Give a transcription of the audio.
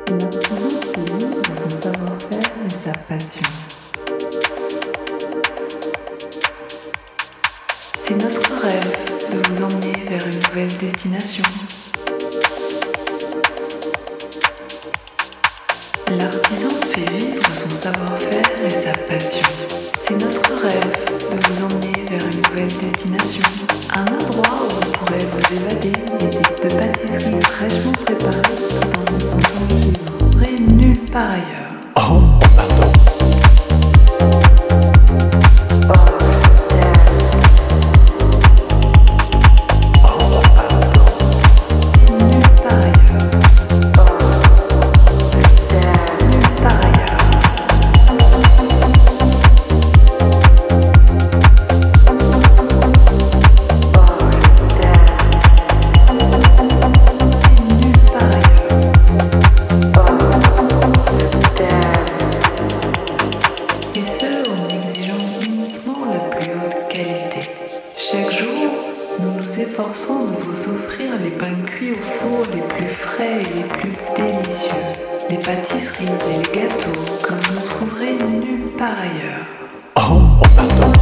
L'artisan se livre de son savoir-faire et sa passion. C'est notre rêve de vous emmener vers une nouvelle destination. L'artisan fait vivre son savoir-faire et sa passion. C'est notre rêve de vous emmener vers une nouvelle destination. Un endroit où vous pourrez vous évader et de pâtisseries fraîchement préparées dans une ambiance chez vous. Vous pourrez nulle part ailleurs. Oh, pardon. Et ce, en exigeant uniquement la plus haute qualité. Chaque jour, nous nous efforçons de vous offrir les pains cuits au four les plus frais et les plus délicieux, les pâtisseries et les gâteaux comme vous ne trouverez nulle part ailleurs. Oh, pardon.